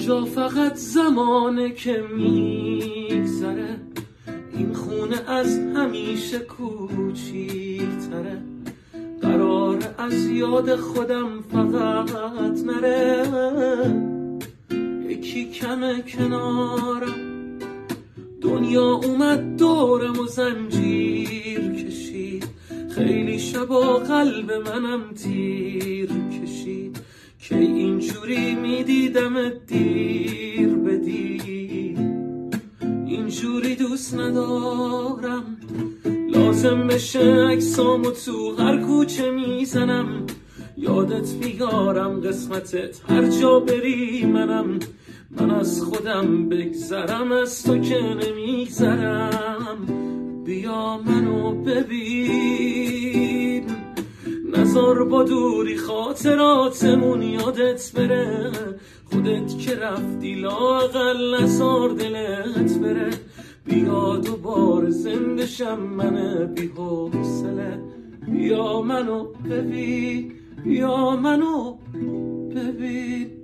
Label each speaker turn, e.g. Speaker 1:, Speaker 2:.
Speaker 1: اینجا فقط زمانه که میگذره، این خونه از همیشه کوچیک‌تره، قراره از یاد خودم فقط نره. یکی کمه کنارم، دنیا اومد دورم و زنجیر کشید، خیلی شبا قلب منم تیر کشید، که اینجوری میدیدم دیر به دیر. اینجوری دوست ندارم، لازم بشه عکسامو تو هر کوچه میزنم، یادت بیارم قسمتت هر جا بری منم. من از خودم بگذرم، از تو که نمیگذرم. بیا منو ببین، نزار با دوری خاطراتمون یادت بره، خودت که رفتی لااقل نزار دلت بره. بیا دوباره زنده شم من بی حوصله، بیا منو ببین، بیا منو ببین.